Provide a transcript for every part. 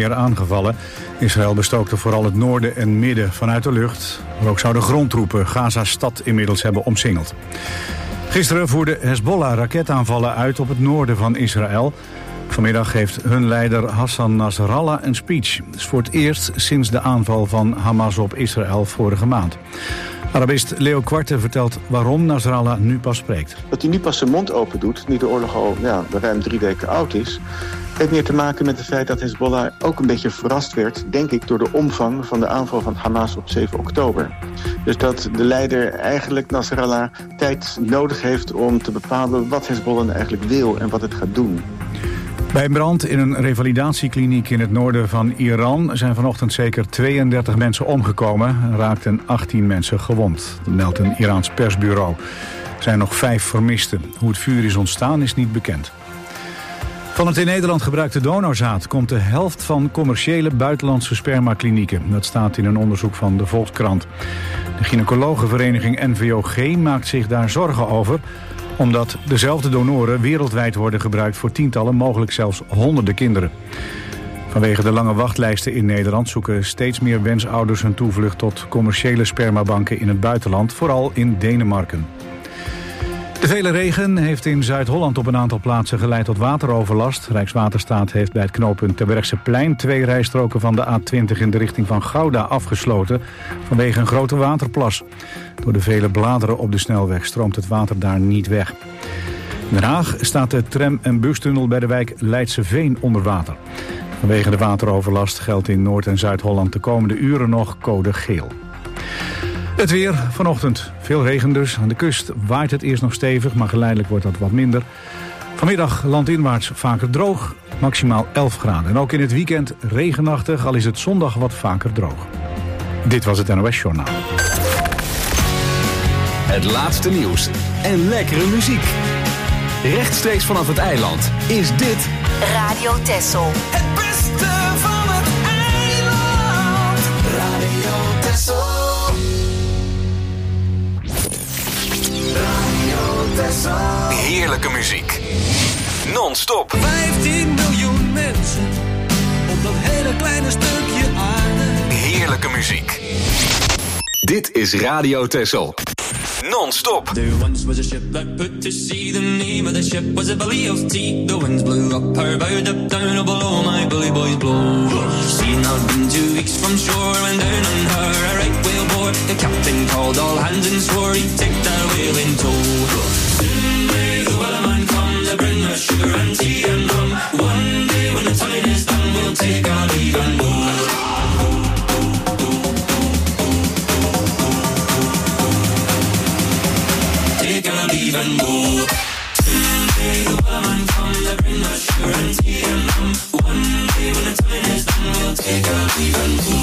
meer aangevallen. Israël bestookte vooral het noorden en midden vanuit de lucht. Maar ook zouden grondtroepen Gaza-stad inmiddels hebben omsingeld. Gisteren voerde Hezbollah raketaanvallen uit op het noorden van Israël. Vanmiddag heeft hun leider Hassan Nasrallah een speech. Het is voor het eerst sinds de aanval van Hamas op Israël vorige maand. Arabist Leo Quarte vertelt waarom Nasrallah nu pas spreekt. Dat hij nu pas zijn mond open doet, nu de oorlog al ruim 3 weken oud is, heeft meer te maken met het feit dat Hezbollah ook een beetje verrast werd, denk ik, door de omvang van de aanval van Hamas op 7 oktober. Dus dat de leider eigenlijk, Nasrallah, tijd nodig heeft om te bepalen wat Hezbollah eigenlijk wil en wat het gaat doen. Bij een brand in een revalidatiekliniek in het noorden van Iran zijn vanochtend zeker 32 mensen omgekomen en raakten 18 mensen gewond. Dat meldt een Iraans persbureau. Er zijn nog 5 vermisten. Hoe het vuur is ontstaan is niet bekend. Van het in Nederland gebruikte donorzaad komt de helft van commerciële buitenlandse spermaklinieken. Dat staat in een onderzoek van de Volkskrant. De gynaecologenvereniging NVOG maakt zich daar zorgen over, omdat dezelfde donoren wereldwijd worden gebruikt voor tientallen, mogelijk zelfs honderden kinderen. Vanwege de lange wachtlijsten in Nederland zoeken steeds meer wensouders hun toevlucht tot commerciële spermabanken in het buitenland, vooral in Denemarken. De vele regen heeft in Zuid-Holland op een aantal plaatsen geleid tot wateroverlast. Rijkswaterstaat heeft bij het knooppunt Terbrechtseplein 2 rijstroken van de A20 in de richting van Gouda afgesloten vanwege een grote waterplas. Door de vele bladeren op de snelweg stroomt het water daar niet weg. In Den Haag staat de tram- en bustunnel bij de wijk Leidseveen onder water. Vanwege de wateroverlast geldt in Noord- en Zuid-Holland de komende uren nog code geel. Het weer vanochtend. Veel regen dus. Aan de kust waait het eerst nog stevig, maar geleidelijk wordt dat wat minder. Vanmiddag landinwaarts vaker droog, maximaal 11 graden. En ook in het weekend regenachtig, al is het zondag wat vaker droog. Dit was het NOS Journaal. Het laatste nieuws en lekkere muziek. Rechtstreeks vanaf het eiland is dit Radio Texel. Het beste van het eiland. Radio Texel. heerlijke muziek. Non-stop. 15 miljoen mensen op dat hele kleine stukje aarde. Heerlijke muziek. Dit is Radio Texel. Non-stop. There once was a ship that put to sea. The name of the ship was a Billy of Tea. The winds blew up her bow, up down below my bully boys blow. She had not been 2 weeks from shore when down on her a right whale bore. The captain called all hands and swore he'd take that whale in tow. Soon may the wellerman come to bring us sugar and tea and rum. One day when the tide is done, we'll take our leave and go. Leave and go. Someday the wellerman comes to bring us sugar and tea and rum. One day when the time is done, we'll take our leave and go.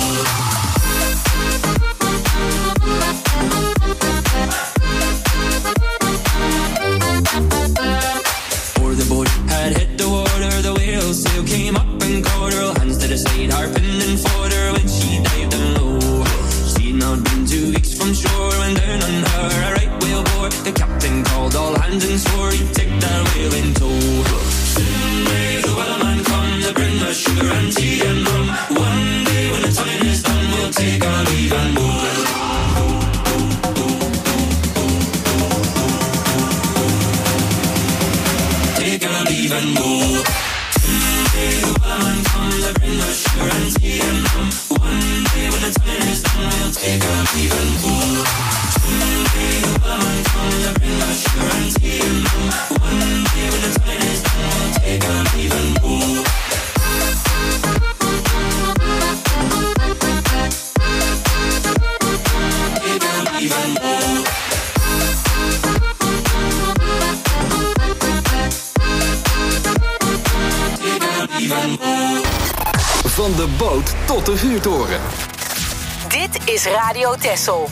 Before the boat had hit the water, the whale sail came up and caught her. Hands to the side, harping and fought her when she dived down low. She'd not been 2 weeks from shore when down on her a right whale bore. The captain called all hands and swore he'd take that whale in tow. Soon may the wellerman come to bring us sugar and tea and rum. One day when the time is done, we'll take our leave and go. Take our leave and go. Someday the wellerman come to bring us sugar and tea and rum. One day when the time is done, we'll take our leave and go. Someday the wellerman come to bring us sugar and tea and rum. One day when the time is done, we'll take our leave and go. Take our leave and go. Van de boot tot de vuurtoren. Dit is Radio Texel.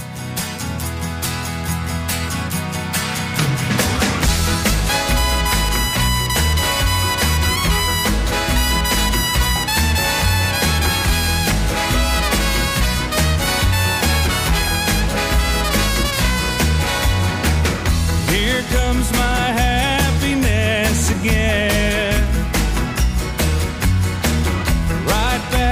Here comes my happiness again. Right back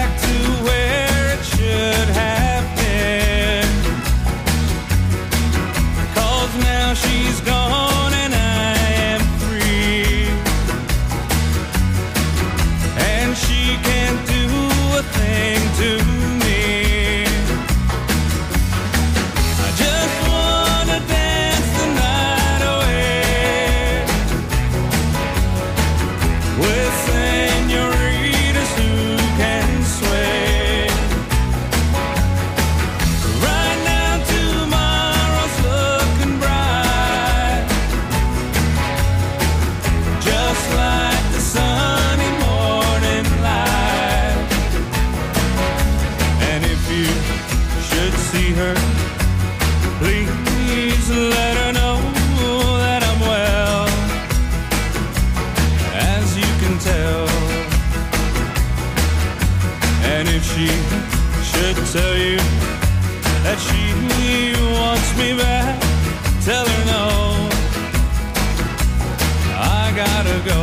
And if she should tell you that she wants me back, tell her no, I gotta go.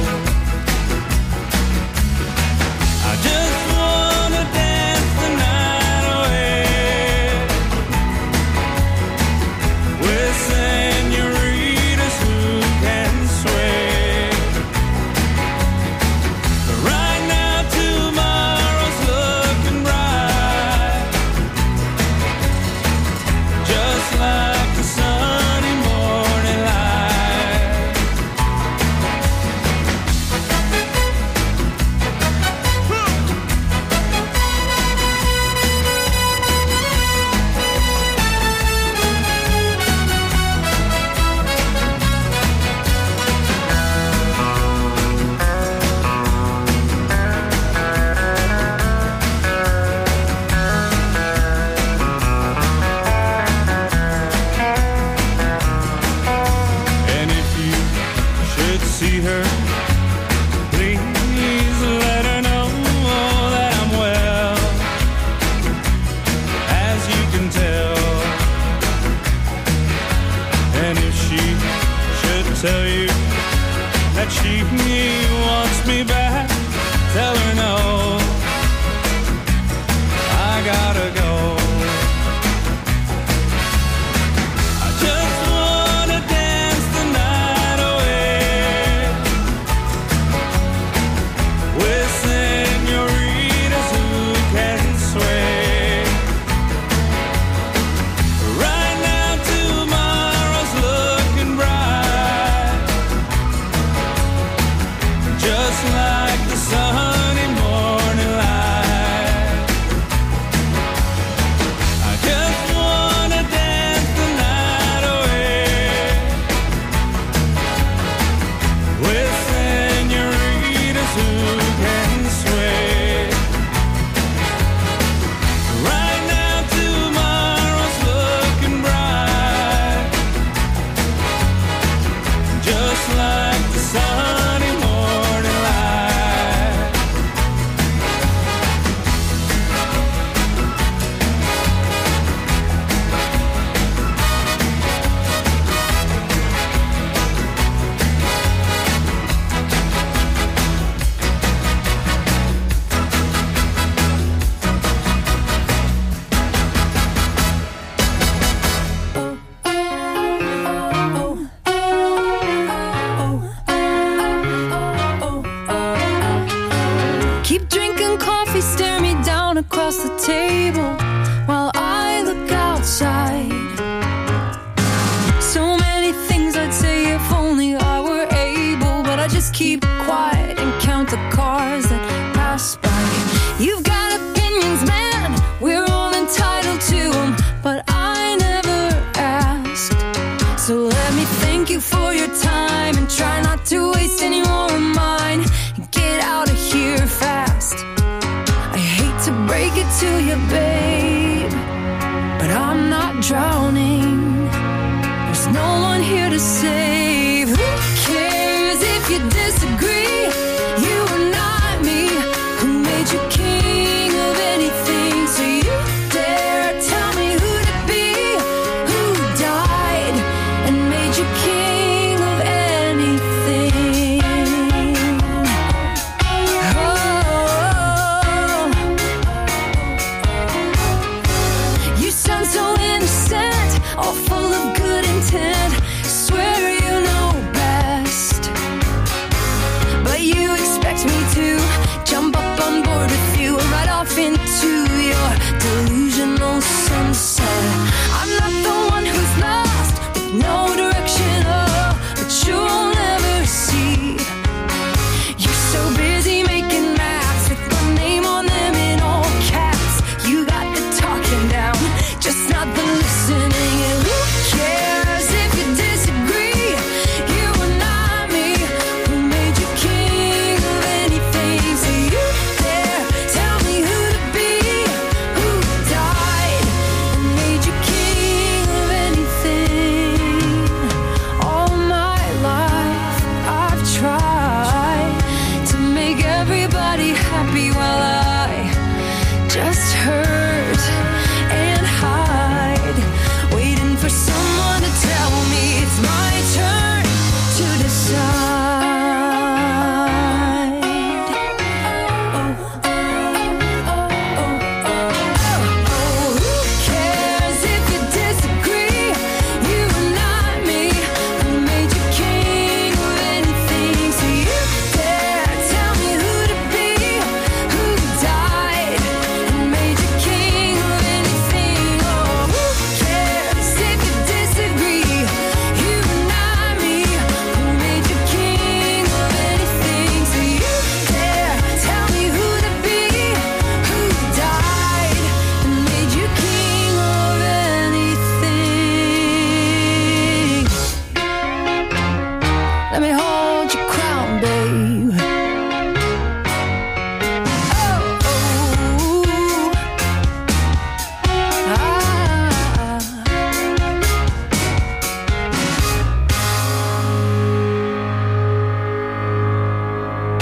I just wanna dance the night away with senoritas who can sway. But right now tomorrow's looking bright, just like the sunny morning light. And if you should see her, please let her know that I'm well, as you can tell. And if she should tell you that she wants me back, tell her no, I gotta go. I just wanna dance the night away with senoritas who can sway. Right now tomorrow's looking bright, just like the sunny morning light. I just wanna dance the night away with senoritas who can sway. Right now tomorrow's looking bright, just like the sunny morning light. Keep drinking coffee, stare me down across the table while I look outside. So many things I'd say if only I were able, but I just keep quiet and count the cars that pass by. You've got opinions, man, we're all entitled to them, but I never asked. So let me thank you for your time and try not to waste any more of mine. Get out of here fast. I hate to break it to you, babe, but I'm not drowning. There's no one here to save. Who cares if you disagree? You are not me. Who made you king of anything? So you dare tell me who to be? Who died and made you king of anything? Oh, you sound so innocent, all full of good intent. Swear you know best.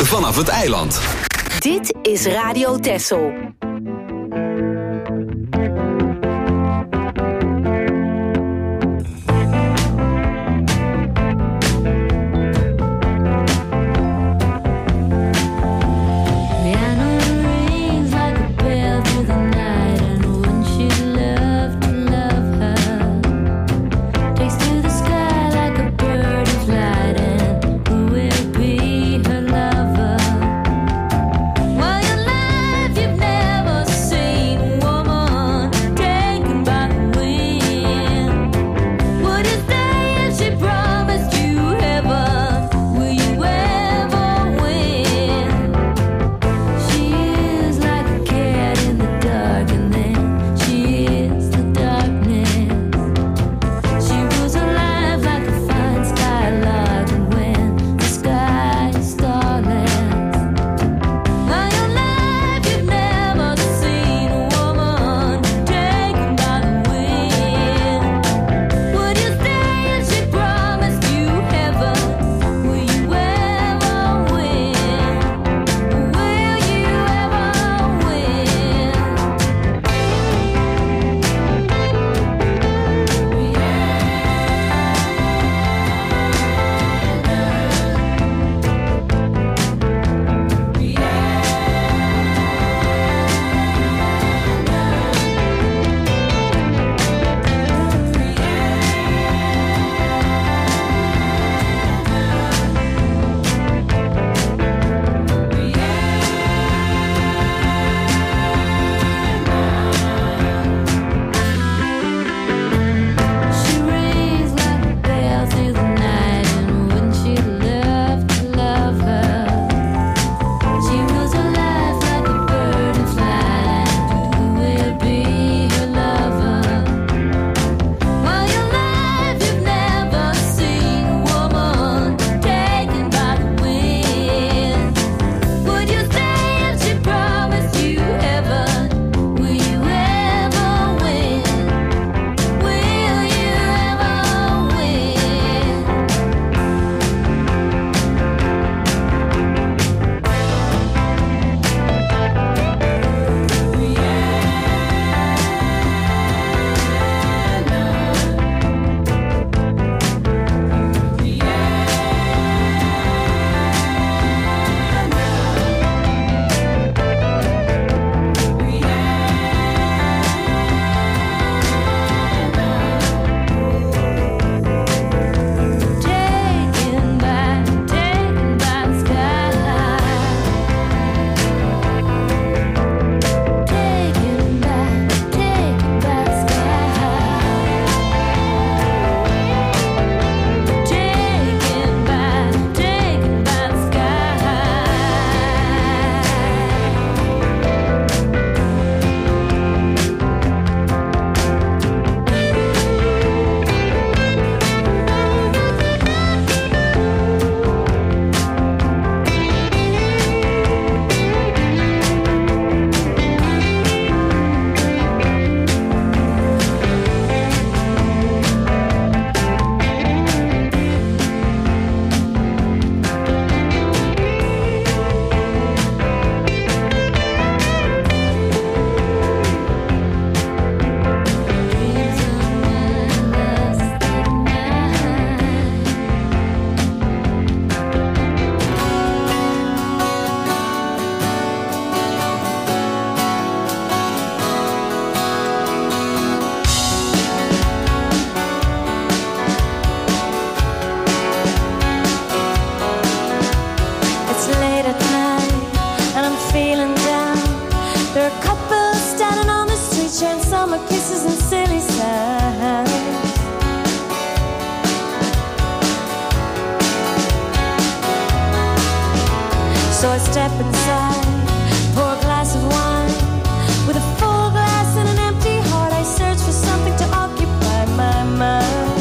vanaf het eiland. Dit is Radio Texel. So I step inside, pour a glass of wine. With a full glass and an empty heart, I search for something to occupy my mind.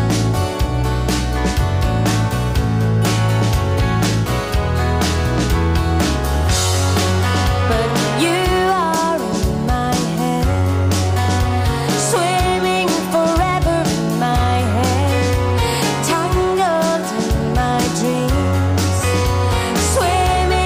But you are in my head, swimming forever in my head, tangled in my dreams, swimming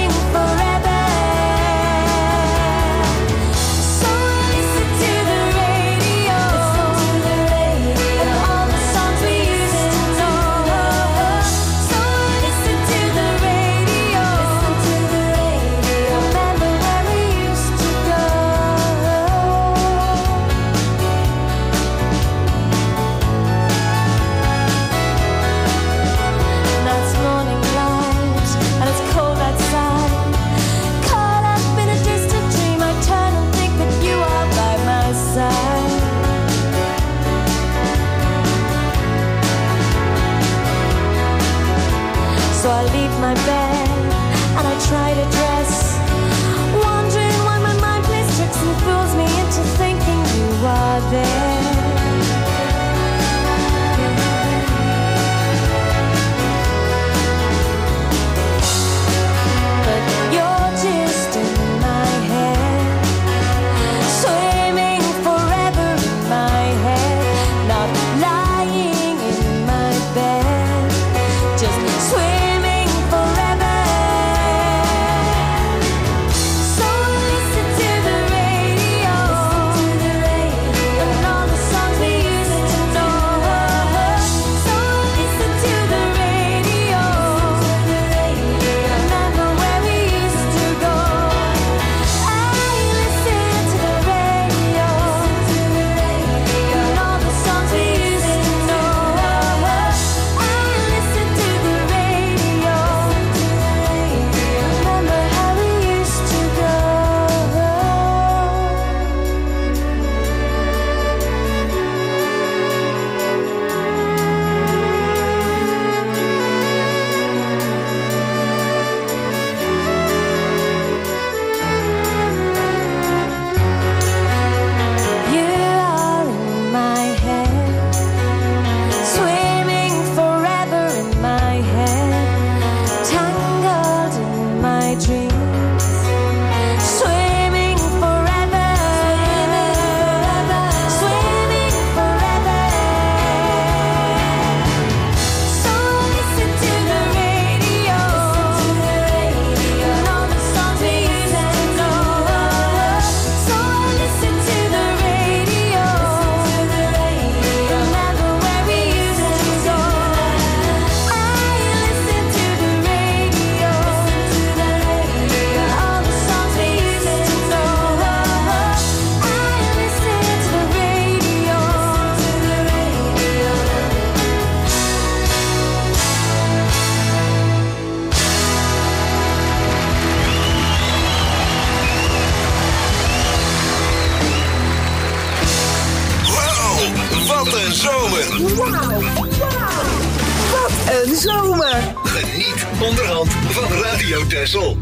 zomer. Wauw. Wat een zomer. Geniet onderhand van Radio Texel.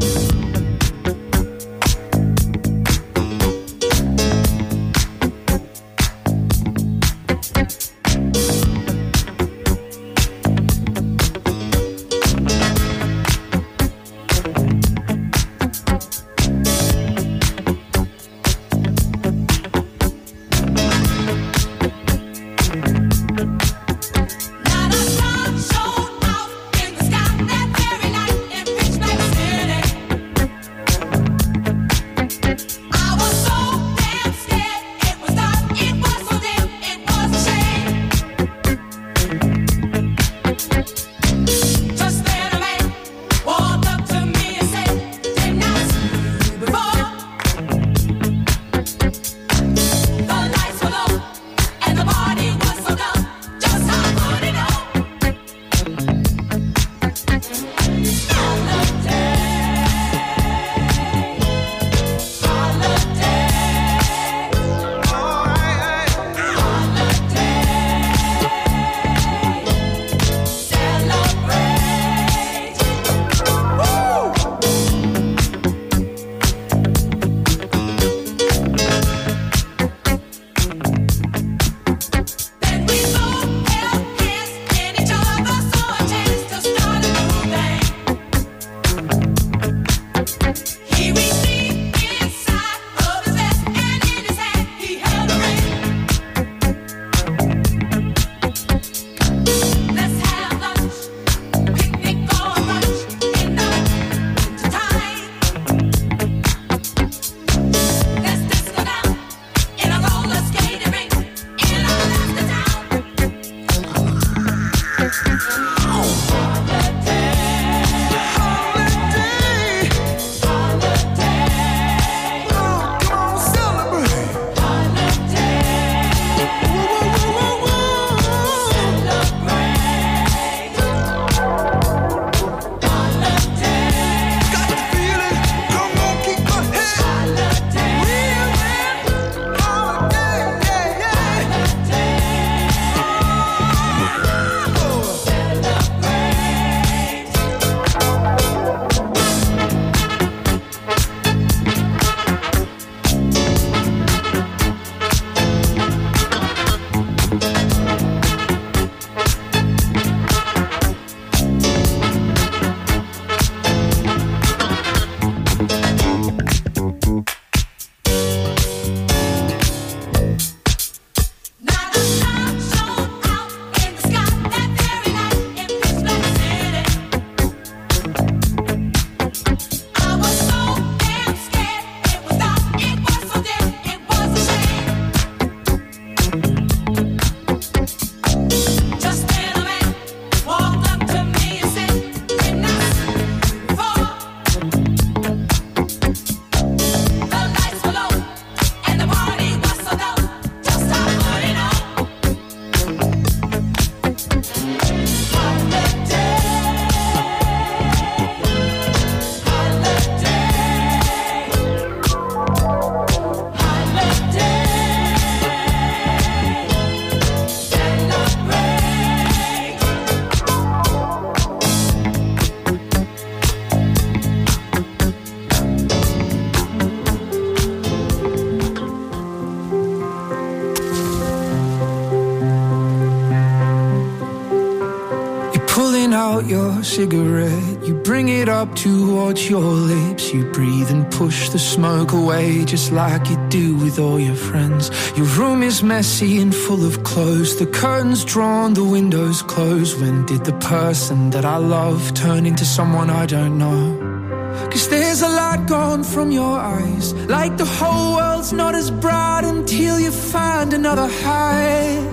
out your cigarette, you bring it up towards your lips, you breathe and push the smoke away just like you do with all your friends. Your room is messy and full of clothes, the curtains drawn, the windows closed. When did the person that I love turn into someone I don't know? 'Cause there's a light gone from your eyes, like the whole world's not as bright until you find another high.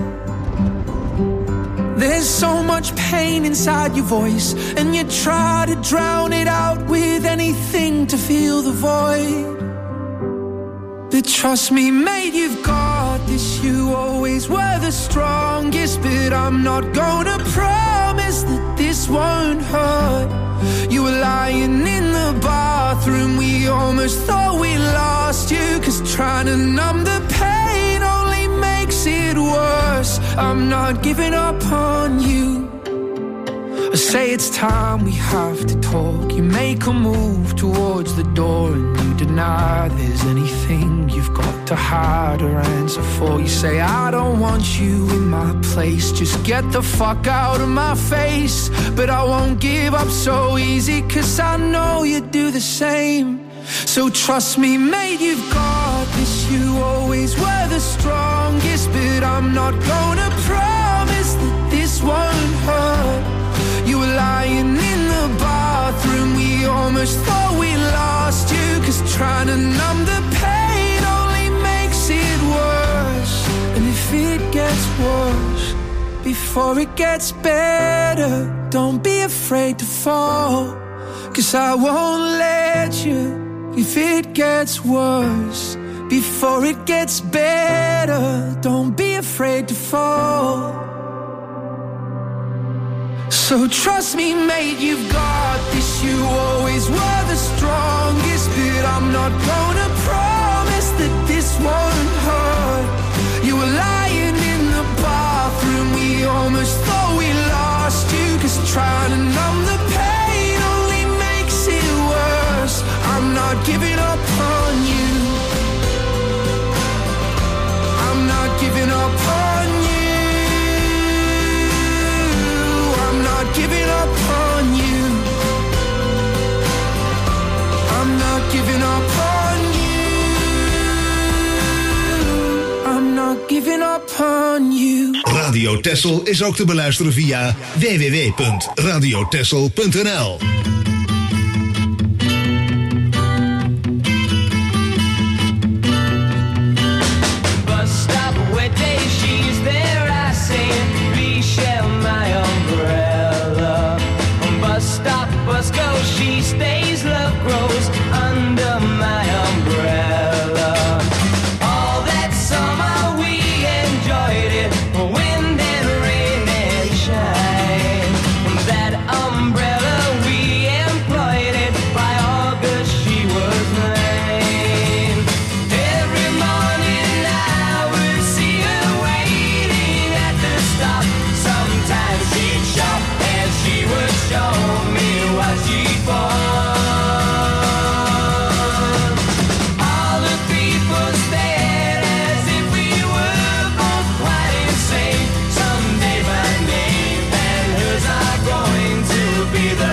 There's so much pain inside your voice, and you try to drown it out with anything to fill the void. But trust me, mate, you've got this. You always were the strongest, but I'm not gonna promise that this won't hurt. You were lying in the bathroom, we almost thought we lost you, 'cause trying to numb the pain only makes it worse. I'm not giving up on you. I say it's time we have to talk. You make a move towards the door and you deny there's anything you've got to hide or answer for. You say I don't want you in my place, just get the fuck out of my face. But I won't give up so easy, 'cause I know you do the same. So trust me, mate, you've got this. You always were the strongest, but I'm not gonna promise that this won't hurt. You were lying in the bathroom, we almost thought we lost you, 'cause trying to numb the pain only makes it worse. And if it gets worse before it gets better, don't be afraid to fall, 'cause I won't let you. If it gets worse before it gets better, don't be afraid to fall. So trust me, mate, you've got this. You always were the strongest, but I'm not gonna promise that this won't hurt. You were lying in the bathroom, we almost thought we lost you, 'cause trying to numb the pain only makes it worse. I'm not giving up on you. I'm not giving up on you. I'm not giving up on you. I'm not giving up on you. I'm not giving up on you. Radio Texel is ook te beluisteren via www.radiotexel.nl. She stays, love grows under my umbrella. All that summer we enjoyed it, wind and rain and shine. That umbrella we employed it, by August she was mine. Every morning I would see her waiting at the stop. Sometimes she'd shop and she would show me what she bought. All the people stared as if we were both quite insane. Someday my name and hers are going to be the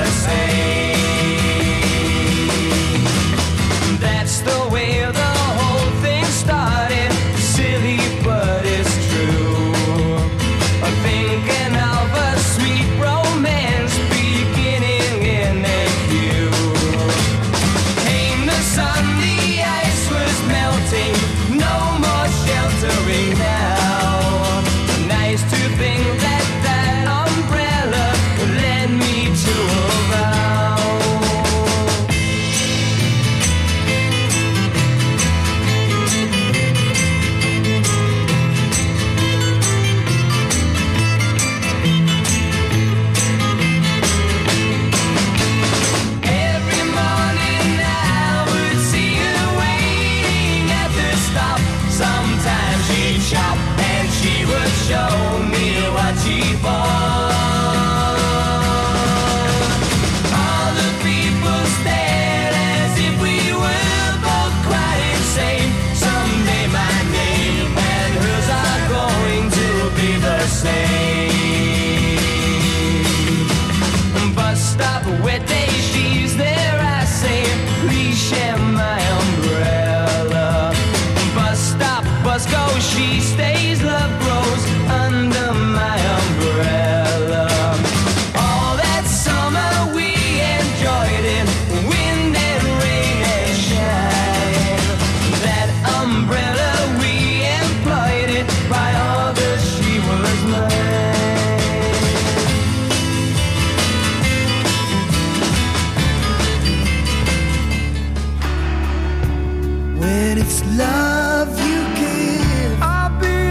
same. That's the way the whole thing started. Silly, but it's true. I'm thinking of a sweet romance beginning in a queue. Came the sun, the ice was melting, no more sheltering now. Nice to think that that umbrella led me to a vow. Every morning I would see her waiting at the stop. Sometimes she'd shop and she would show me what she bought. All the people stared as if we were both quite insane. Someday my name and hers are going to be the same. Bus stop, wet day, she's there, I say, please share my umbrella. Bus stop, bus goes, she stays, love grows under my umbrella. All that summer we enjoyed it, wind and rain and shine. That umbrella we employed it, by August she was mine. When it's love you give, I'll be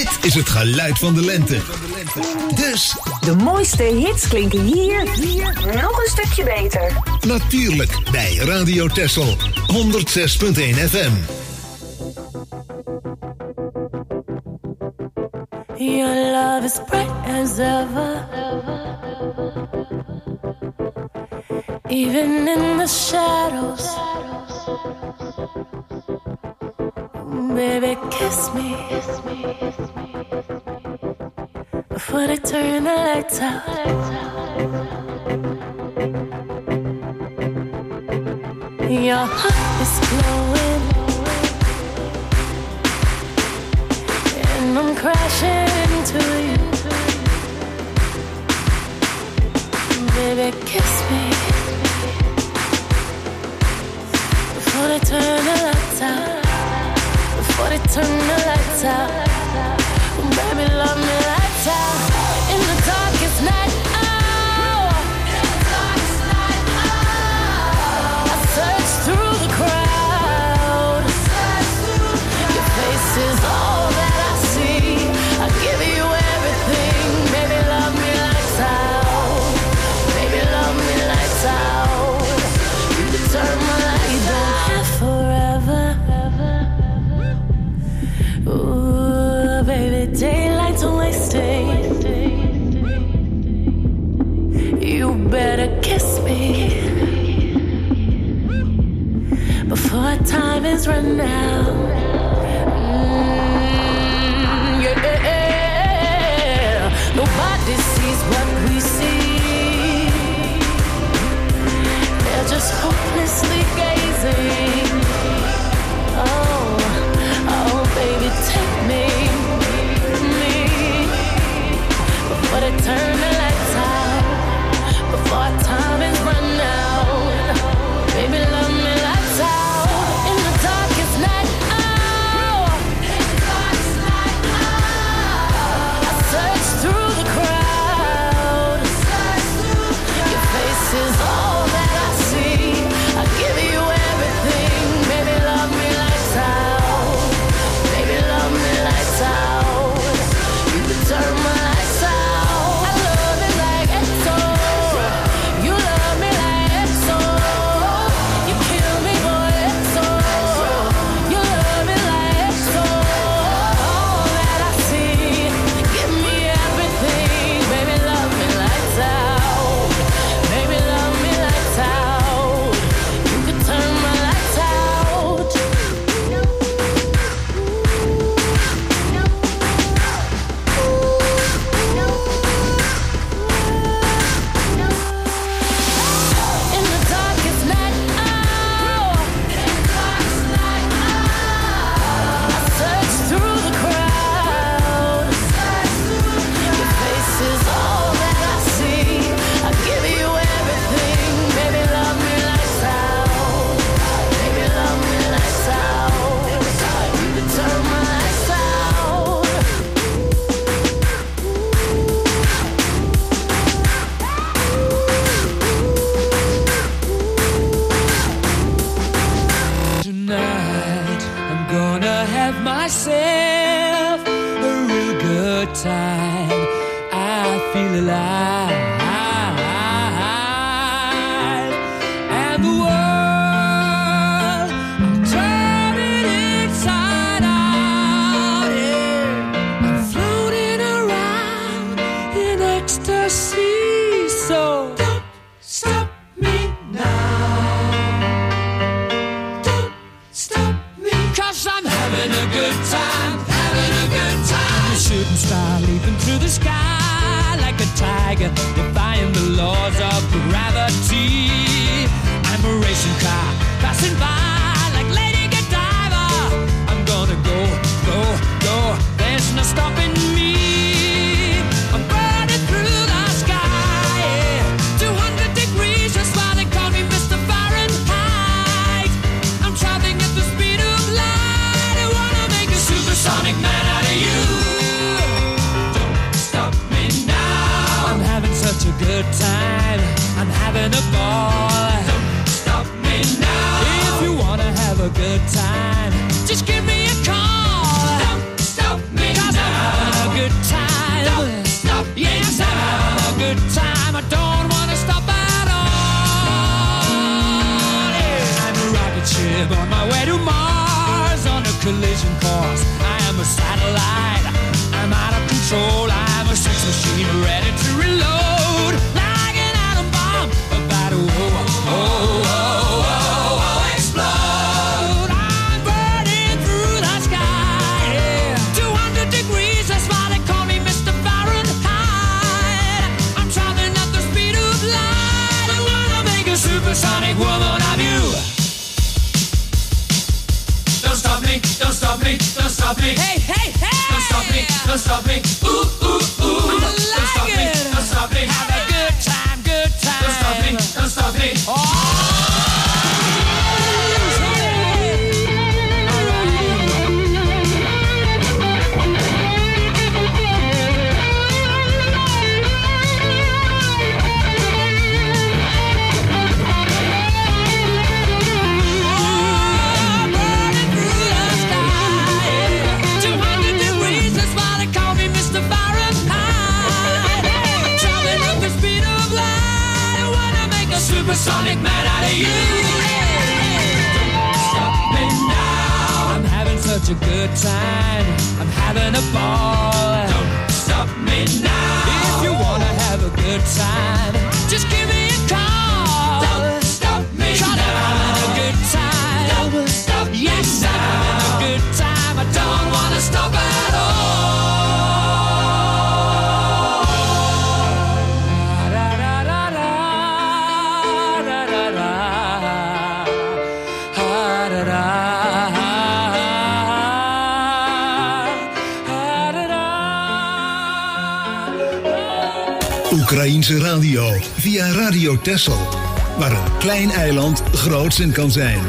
Dit is het geluid van de lente. Dus de mooiste hits klinken hier nog een stukje beter. Natuurlijk bij Radio Texel 106.1 FM. Your love is bright as ever, even in the shadows. Baby, kiss me before they turn the lights out. Your heart is glowing, and I'm crashing into you. Baby, kiss me before they turn the lights out. Before they turn the lights out. Baby, love me lights out. In the darkest night, oh. In the darkest night, oh. I search through the crowd. Your face is all that I see. I give you everything. Baby, love me lights out. Baby, love me lights out. You can turn my lights out forever. Ooh, baby, daylight's wasted. You better kiss me before time is run out. Yeah. Nobody sees what we see. They're just hopelessly gazing. Oh, baby, take me, before they turn the lights out, before time is run out. Baby, love me lights out. In the darkest night, oh. In the darkest night, oh. I search through the crowd. Your face is all that I see. I give you everything. Baby, love me lights out. Baby, love me lights out. You can turn my lights out. I love it like EXO. You love me like EXO. You kill me, boy, EXO. You love me like EXO. All that I see. Give me everything. Baby, love me lights out. Baby, love me lights out. You can turn my lights out. In the darkest night, oh. In the darkest night, oh. I search through the crowd. Your face is all that I see. I give you everything. Baby, love me lights out. Baby, love me lights out. You can turn my lights out. Tonight, I'm gonna have myself a real good time. I feel alive. And the world, I'm turning inside out. Yeah. I'm floating around in ecstasy. So don't stop me now. Don't stop me, 'cause I'm having a good time, having a good time. A shooting star leaping through the sky like a tiger, defying the laws of gravity. I'm a racing car passing by like Lady Godiva. I'm gonna go, go, go. There's no stopping me. I'm burning through the sky, yeah. 200 degrees, that's why they call me Mr. Fahrenheit. I'm traveling at the speed of light. I wanna make a supersonic man out of you. Don't stop me now. I'm having such a good time. I'm having a ball. Don't stop me now. If you wanna have a good time, just give me a call. Don't stop me now. collision course. I am a satellite, I'm out of control. I'm a sex machine ready to reload. Like an atom bomb, about to explode. I'm burning through the sky, yeah. 200 degrees, that's why they call me Mr. Fahrenheit. I'm traveling at the speed of light. I wanna make a supersonic woman of you. Don't stop me, don't stop me, don't stop me. Hey, hey, hey! Don't stop me, don't stop me. Ooh, ooh, ooh. I like don't stop it. Me, don't stop me. Have a good time, good time. Don't stop me, don't stop me. Supersonic man out of you. Stop me now. I'm having such a good time. I'm having a ball. Don't stop me now. If you wanna have a good time, just give me a call. Don't stop me now. I'm having a good time. Don't stop me now. Yes, I'm having a good time. I don't wanna stop at all. Oekraïense radio via Radio Texel, waar een klein eiland groots in kan zijn.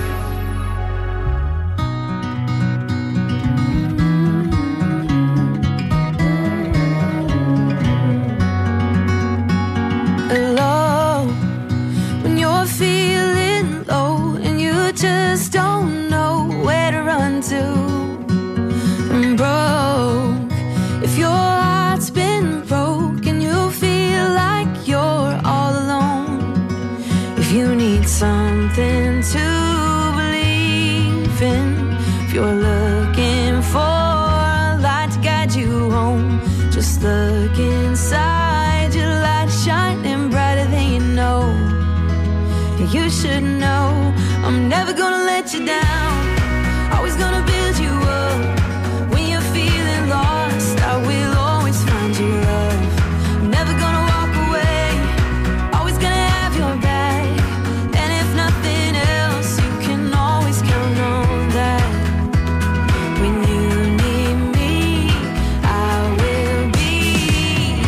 Hello, when you're feeling low and you just don't know where to run to. I'm broke, if your heart's been broke and you feel like you're all alone. If you need something to believe in, if you're looking for a light to guide you home, just look inside, your light shining brighter than you know. You should know I'm never gonna let you down, always gonna build you up. When you're feeling lost, I will always find you love. I'm never gonna walk away, always gonna have your back. And if nothing else, you can always count on that. When you need me, I will be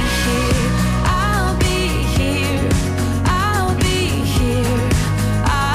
here. I'll be here, I'll be here,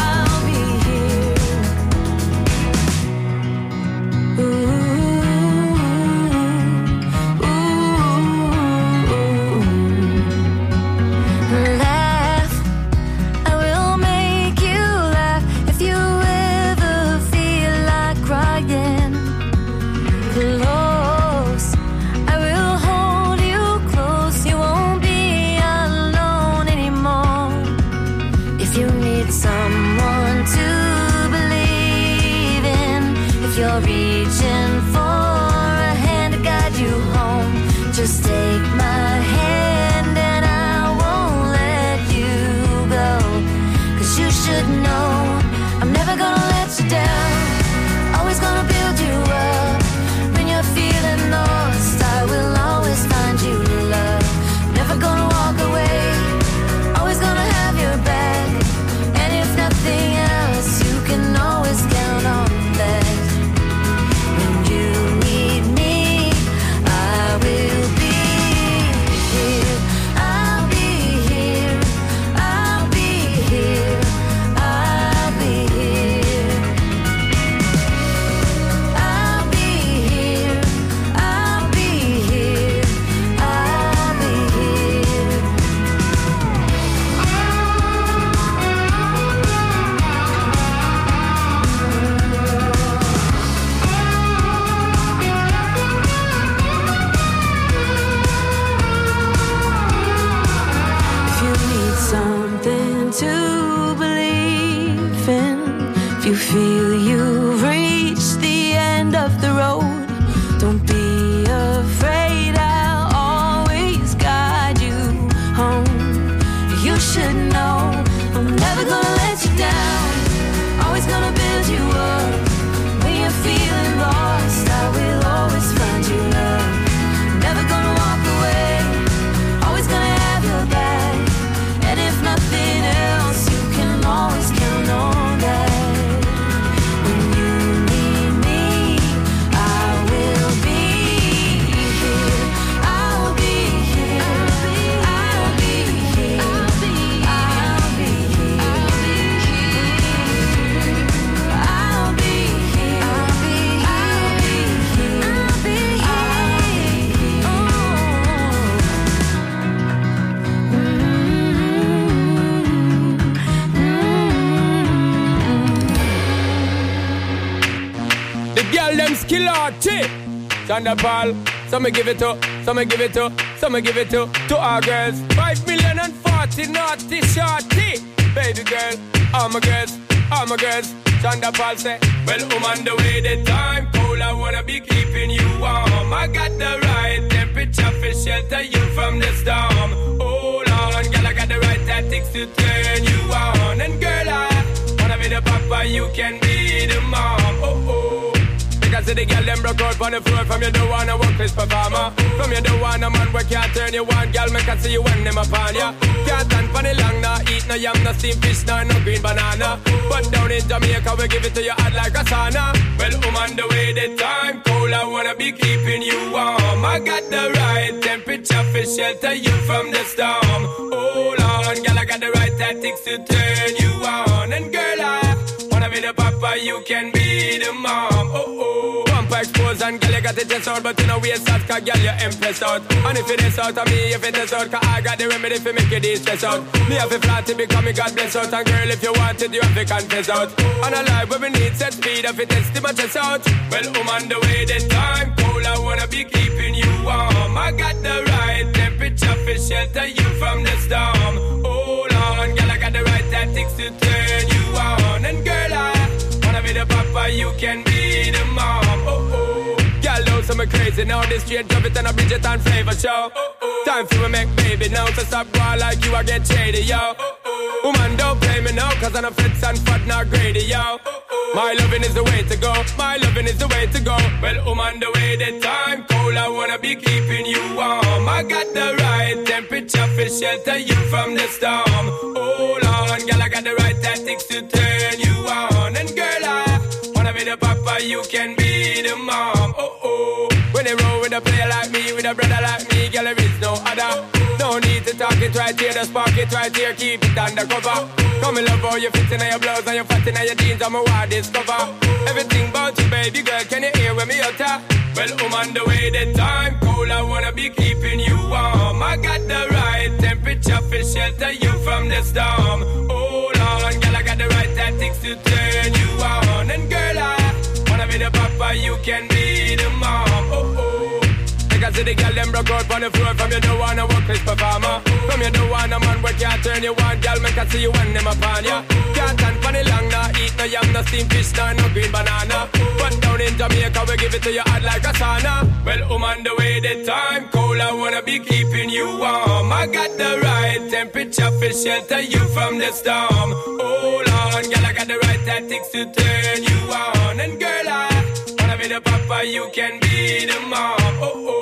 Chanda Paul. Some me give it to, some me give it to, some me give it to our girls. 5 million and 40 naughty shorty. Baby girl, all my girls, all my girls. Chanda Paul say, well, on the way the time cold, I wanna be keeping you warm. I got the right temperature for shelter you from the storm. Hold on, girl, I got the right tactics to turn you on. And girl, I wanna be the papa, you can be the mom. Oh, oh. Because the girl them broke out on the floor. From you don't wanna work this performer. From you don't want a man where can't turn you on. Girl, make I see you when them upon ya. Can't stand for the long, nah. Eat no yam, no steamed fish, no green banana. But down in Jamaica, we give it to you hot like a sauna. Well, on the way the time cold, I wanna be keeping you warm. I got the right temperature for shelter you from the storm. Hold on, girl, I got the right tactics to turn you on. And girl, I wanna be the papa, you can be the mom. Oh, oh. Expose and girl, you got the chest out, but you know we out, cause girl, you impressed out. And if it is out of me, if it is out, cause I got the remedy for make you de-stress out. Me have a flat to become me God bless out. And girl, if you want it, you have to confess out. And a life where we need set speed, if it is to my chest out. Well, on the way the time cold, I wanna be keeping you warm. I got the right temperature for shelter you from the storm. Hold on, girl, I got the right tactics to turn you on. And girl, I wanna be the papa, you can be the mom. Oh, oh. Girl, know some crazy now. This straight drop it and a Bridget and flavor show. Time for me make baby now. So stop going like you, I get shady, yo. Woman, don't play me now, cause I'm a fits and fat, not greedy, yo. My loving is the way to go. My loving is the way to go. Well, on the way the time cold, I wanna be keeping you warm. I got the right temperature for shelter you from the storm. Hold on, girl, I got the right tactics to turn you on. And girl, I wanna be the papa, you can be the mom. Oh, oh. When they roll with a player like me, with a brother like me, girl, there is no other. No need to talk it right here, the spark it right here, keep it undercover. Come and love how you fit in your blouse and you fat in your jeans, I'm a wild discover. Everything about you, baby girl, can you hear when me utter? Well, on the way the time cold, I wanna be keeping you warm. I got the right temperature for shelter you from the storm. Hold on, girl, I got the right tactics to turn you on. And girl, I wanna be the papa, you can be the mom. Oh, oh. Because the girl them broke out on the floor. From you don't wanna work this performer. From you don't want a man where can't turn you on. Girl, make I see you when them upon ya. Can't stand for the long, nah. Eat no yam, no steamed fish, no green banana. But down in Jamaica, we give it to you hot like a sauna. Well, on the way the time cold, I wanna be keeping you warm. I got the right temperature for shelter you from the storm. Hold on, girl, I got the right tactics to turn you on. And girl, I wanna be the papa, you can be the mom. Oh, oh.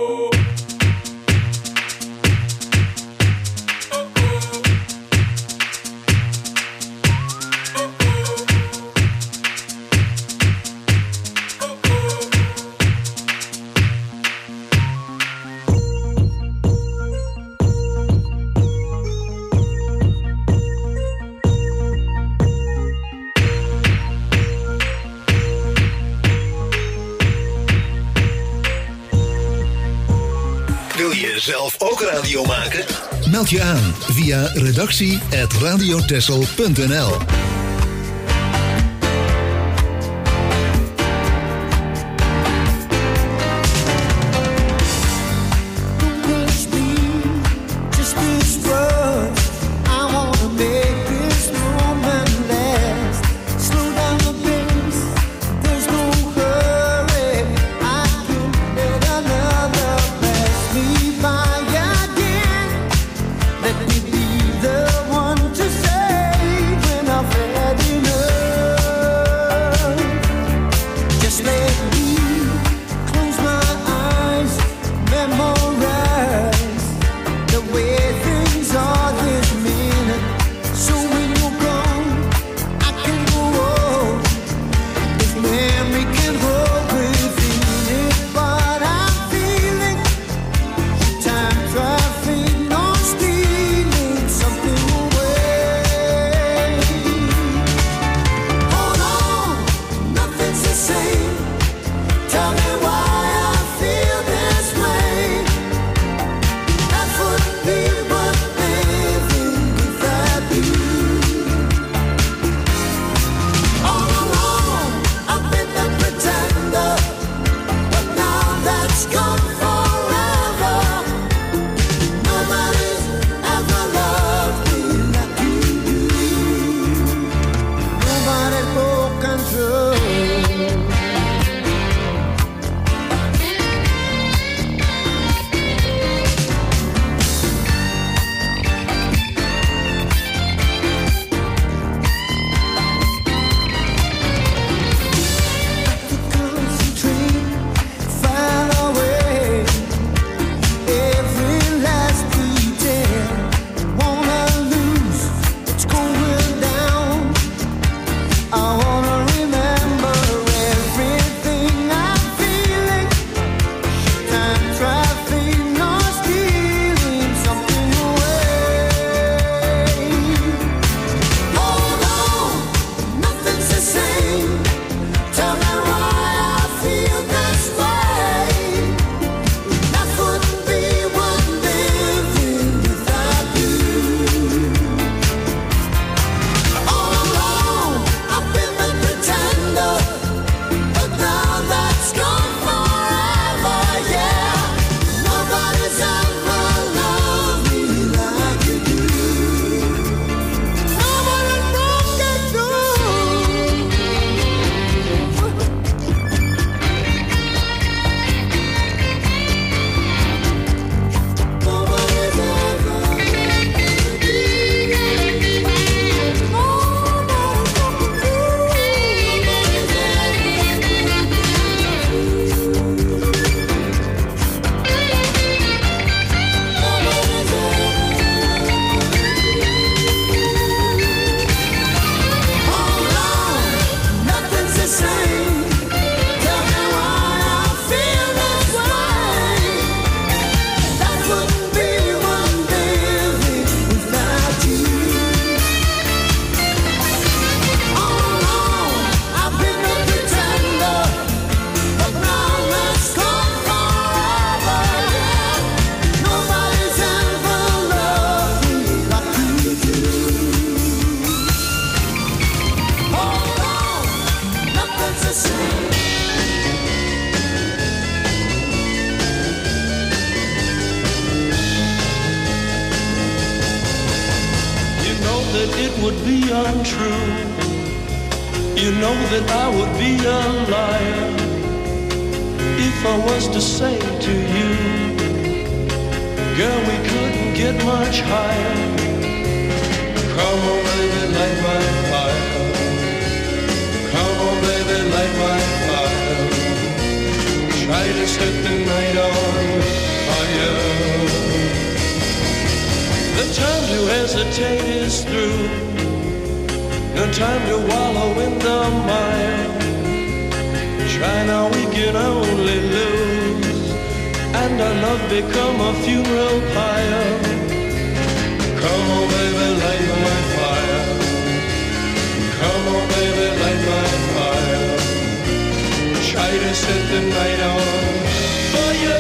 Wil je zelf ook radio maken? Meld je aan via redactie@radiotessel.nl. Let me be the one to say when I fail. that it would be untrue. You know that I would be a liar if I was to say to you, girl, we couldn't get much higher. Come on, baby, light my fire. Come on, baby, light my fire. Try to set the night on fire. The time to hesitate is through. No time to wallow in the mire. Try now, we can only lose, and our love become a funeral pyre. Come on, baby, light my fire. Come on, baby, light my fire. Try to set the night on fire.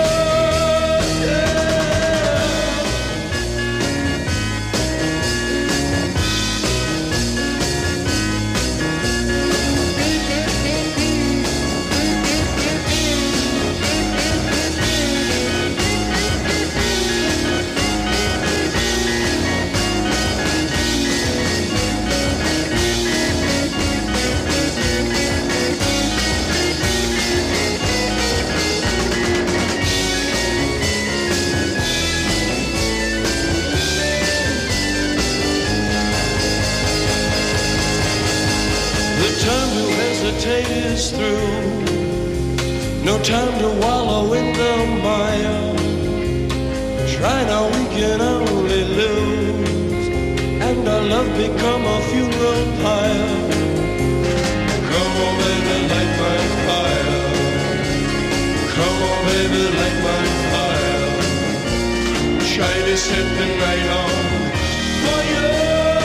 Is through. No time to wallow in the mire. Try now, we can only lose, and our love become a funeral pyre. Come on, baby, light my fire. Come on, baby, light my fire. Try to set the night on fire.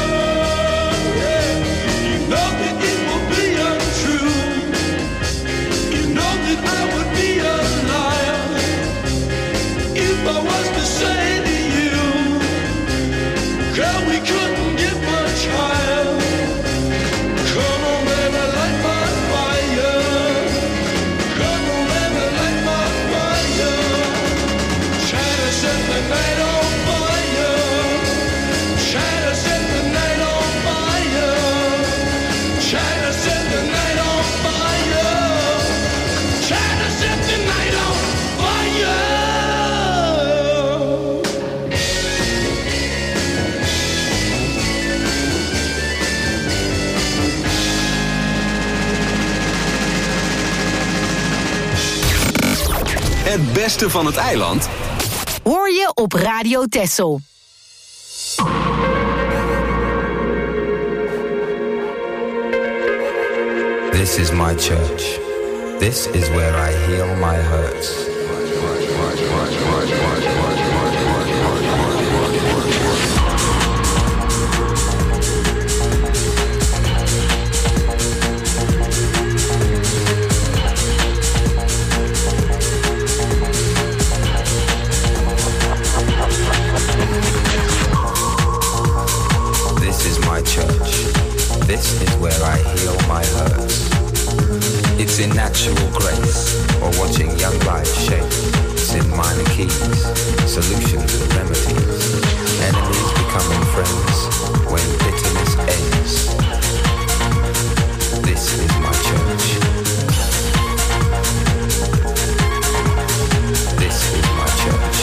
I would be a liar if I was to say to you, girl, we couldn't get much higher. Come on, baby, light my fire. Come on, baby, light my fire. Try to set the night on fire. Try to set the night on fire. Try to set the night on fire. Try to set the night on fire. Het beste van het eiland hoor je op Radio Texel. This is my church. This is where I heal my hurts. This is my church. This is where I heal my hurts. It's in natural grace, or watching young life shape. It's in minor keys, solutions and remedies. Enemies becoming friends when bitterness ends. This is my church. This is my church.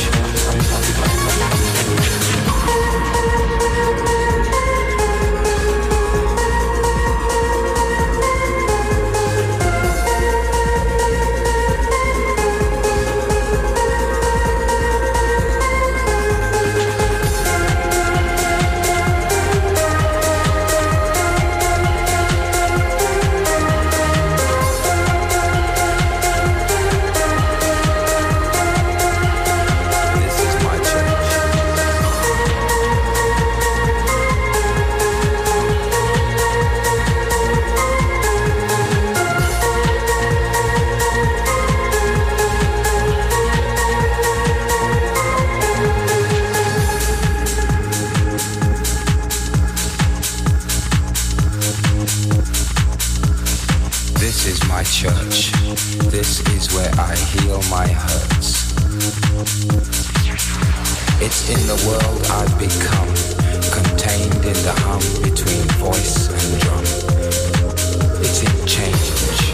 church. This is where I heal my hurts. It's in the world I've become, contained in the hum between voice and drum. It's in change.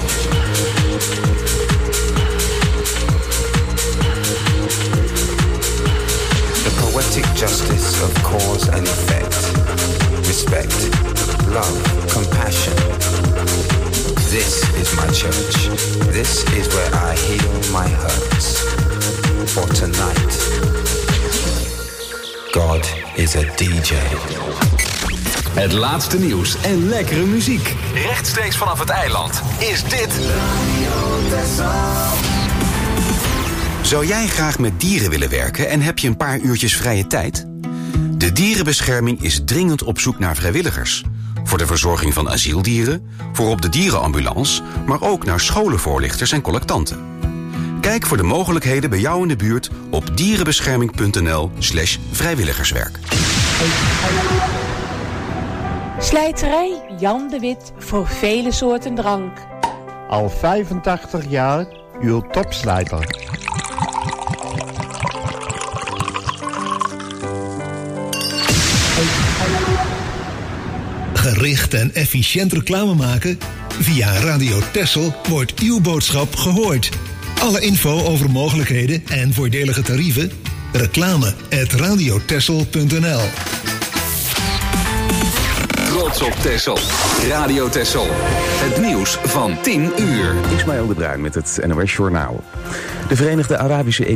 The poetic justice of cause and effect. Respect, love, compassion. This is my church. This is where I heal my hurts. For tonight, God is a DJ. Het laatste nieuws en lekkere muziek. Rechtstreeks vanaf het eiland is dit... Zou jij graag met dieren willen werken en heb je een paar uurtjes vrije tijd? De dierenbescherming is dringend op zoek naar vrijwilligers. Voor de verzorging van asieldieren, voor op de dierenambulance... maar ook naar scholenvoorlichters en collectanten. Kijk voor de mogelijkheden bij jou in de buurt op dierenbescherming.nl/vrijwilligerswerk. Slijterij Jan de Wit voor vele soorten drank. Al 85 jaar uw topslijter. Gericht en efficiënt reclame maken? Via Radio Texel wordt uw boodschap gehoord. Alle info over mogelijkheden en voordelige tarieven? reclame@radiotexel.nl. Trots op Texel. Radio Texel. Het nieuws van 10 uur. Ismaël de Bruin met het NOS Journaal. De Verenigde Arabische